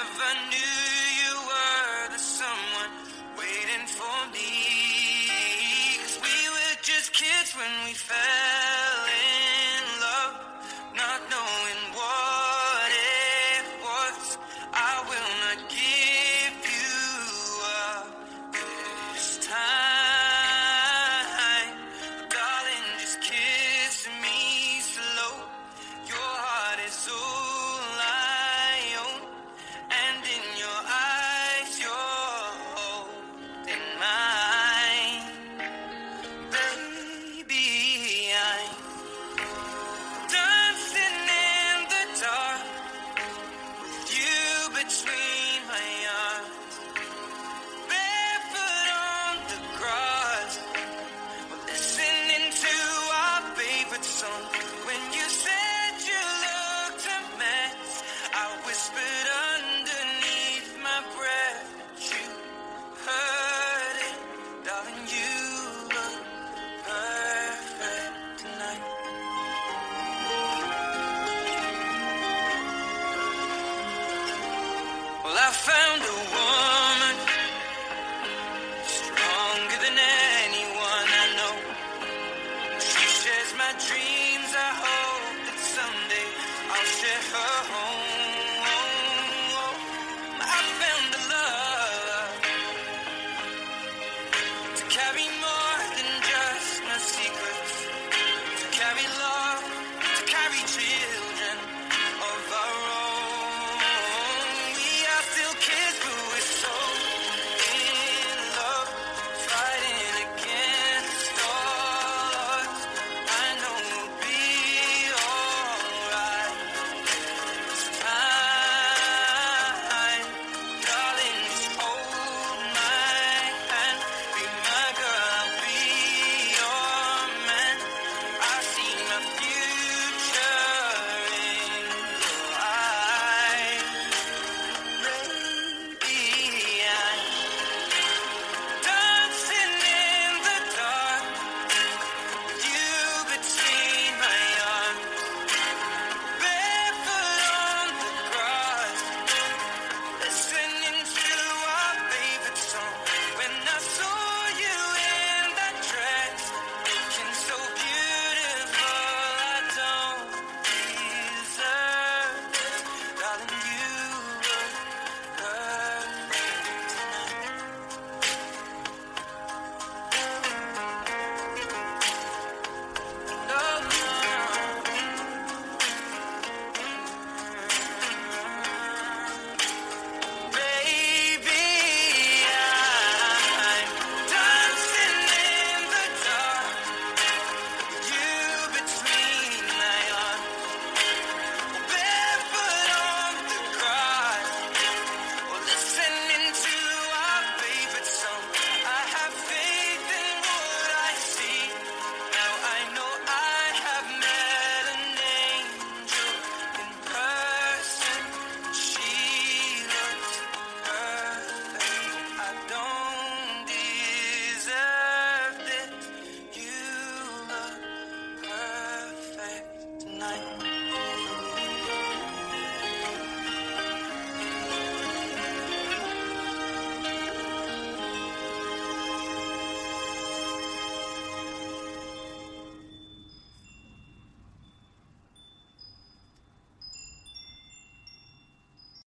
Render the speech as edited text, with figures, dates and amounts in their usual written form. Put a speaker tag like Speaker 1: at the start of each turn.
Speaker 1: never knew you were the someone waiting for me. 'Cause we were just kids when we fell in love, not knowing what it was. I will not give you up this time, darling, just kiss me slow. Your heart is all I own, and in your eyes you're holding mine. Baby, I'm dancing in the dark, with you between my arms, barefoot on the grass, listening to our favorite song. When you said you looked a mess, I whispered underneath my breath that you heard it. Darling, you look perfect tonight. Well, I found a woman stronger than anyone I know. She shares my dreams. I hope that someday I'll share her home. I found a love to carry